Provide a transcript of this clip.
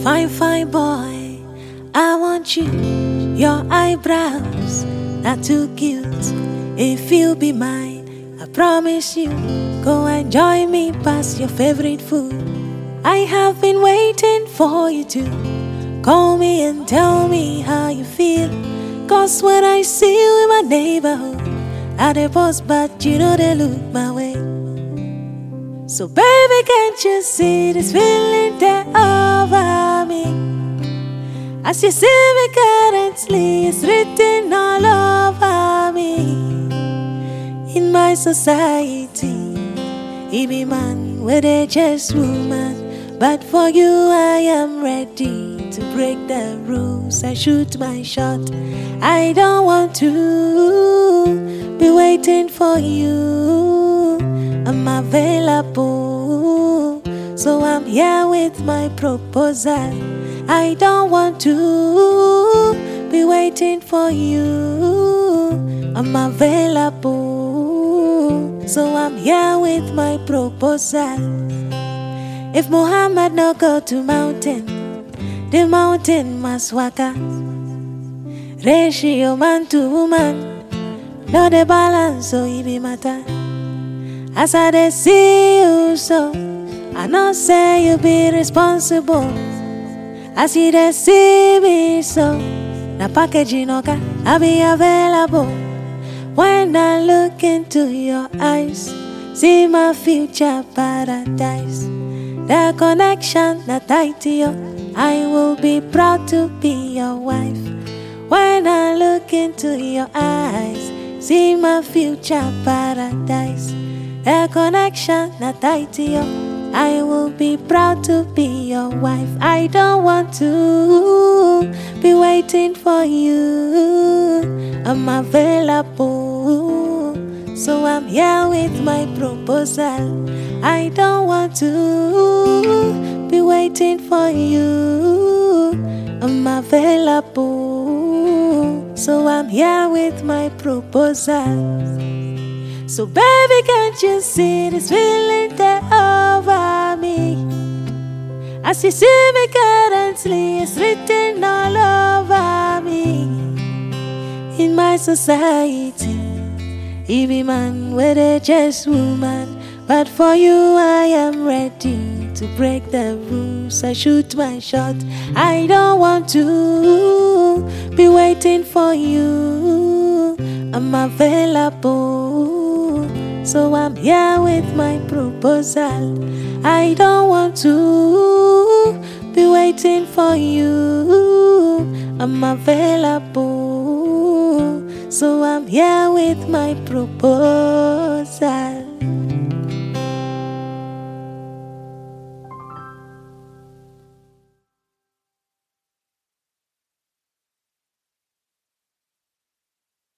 Fine, fine boy, I want you. Your eyebrows not too cute. If you be mine, I promise you, go and join me past your favorite food. I have been waiting for you to call me and tell me how you feel. Cause when I see you in my neighborhood, I dey post, but you know they look my way. So baby, can't you see this feeling that over me? As you see me currently, it's written all over me. In my society, he be man where they just woman, but for you I am ready to break the rules and shoot my shot. I don't want to be waiting for you. I'm available, so I'm here with my proposal. I don't want to be waiting for you. I'm available, so I'm here with my proposal. If Muhammad no go to mountain, the mountain must waka. Ratio man to woman, no the balance, so it be matter. As I dey see you so, I know say you be responsible. As you dey see me so, na packaging oka, I be available. When I look into your eyes, see my future paradise. The connection not tied to you, I will be proud to be your wife. When I look into your eyes, see my future paradise. The connection not tied to you, I will be proud to be your wife. I don't want to be waiting for you. I'm available, so I'm here with my proposal. I don't want to be waiting for you. I'm available, so I'm here with my proposal. So baby, can't you see this feeling that over me? As you see me currently, it's written all over me. In my society, he be man where they just woman, but for you I am ready to break the rules and shoot my shot. I don't want to be waiting for you. I'm available, so I'm here with my proposal. I don't want to be waiting for you. I'm available, so I'm here with my proposal.